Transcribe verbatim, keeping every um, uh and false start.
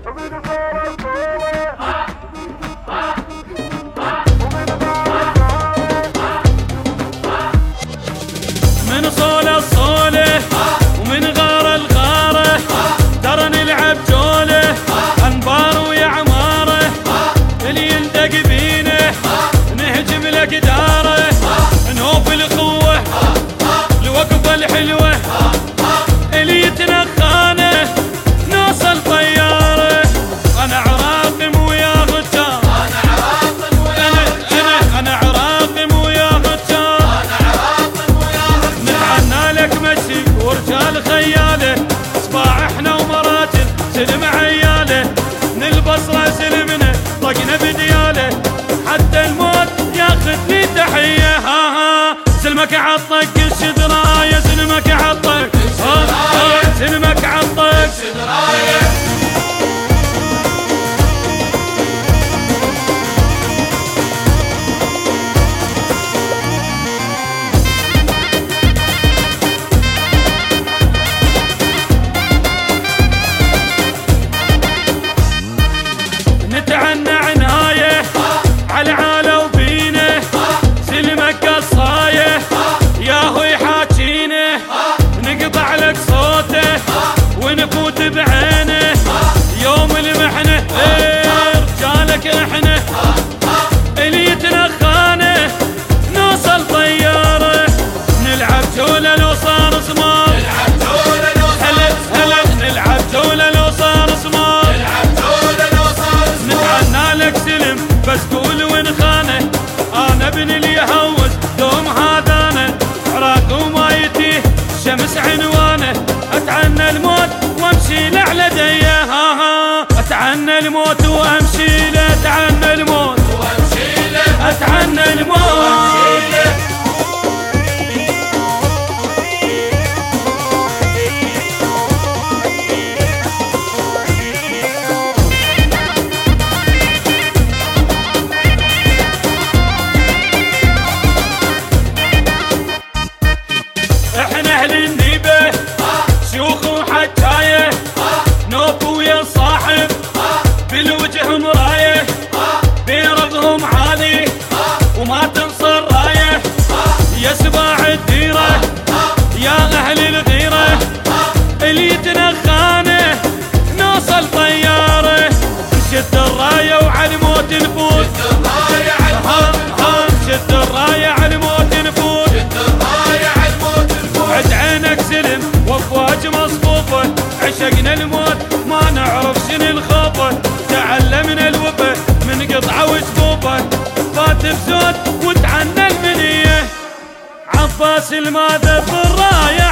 من صولة الصولة ومن غارة الغارة ترى نلعب جولة أنبار ويا عمارة اللي يلدق بينه نهجم لقداره نوف الخوة الوقفة الحلوة اللي يتنخانه نوصل طيارة. أنا عراقم ويا غجار أنا عراقم ويا غجار أنا عراقم ويا غجار أنا عراقم ويا غجار نتعنى لك مشي ورجال خياله صباح احنا ومراجل سلم عياله نلبصره سلمنا طقنا بدياله حتى الموت ياخذ لي تحية. ها ها سلمك عطك الشدراية سلمك عطك سلمك عطك نتعنى عناية على عالة وبينه سلمك قصاية ياهو يحاكينه نقطع لك صوته ونفوت بعينه يوم المحنة رجالك احنا اللي يتنخانه نوصل طيارة نلعب جولة لو صار صمار نلعب جولة لو صار صمار نلعب جولة لو صار صمار نلعب جولة لو صار صمار نتعنى لك سلم بس قول ونخانه انا ابن اللي يهوز دوم هذا انا عراق وما يتيه شمس عنوانه اتعنى الموت وامشي له على ديه. ها ها اتعنى الموت وامشي له اتعنى الموت وامشي له اتعنى الموت وامشي له. احنا اهل النيبه شيوخ وحجايه نوف ويا صاحب بالوجه مرايه بيرضهم عالي وما تنصر رايه يا سباع الديره يا اهل الغيره اللي يتنخانه نوصل طياره نشد الرايه وعلى الموت نفوت نشد الرايه على الموت نفوت عد عينك سلم وافواج مصفوفة عشقنا الموت ما نعرف شنو الخوفة تعلمنا الوفا من قطعة وسبوفة فات بزود وتعنى المنية عباس الماذا بالراية